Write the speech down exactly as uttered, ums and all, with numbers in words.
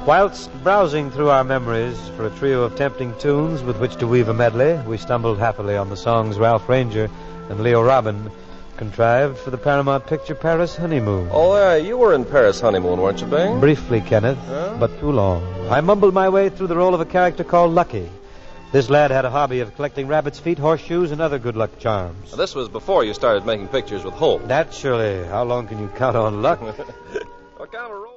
Whilst browsing through our memories for a trio of tempting tunes with which to weave a medley, we stumbled happily on the songs Ralph Ranger and Leo Robin contrived for the Paramount picture Paris Honeymoon. Oh, uh, you were in Paris Honeymoon, weren't you, Bing? Briefly, Kenneth, huh? but too long. I mumbled my way through the role of a character called Lucky. This lad had a hobby of collecting rabbits' feet, horseshoes, and other good luck charms. Now, this was before you started making pictures with Holt. Naturally. How long can you count on luck? What kind of role?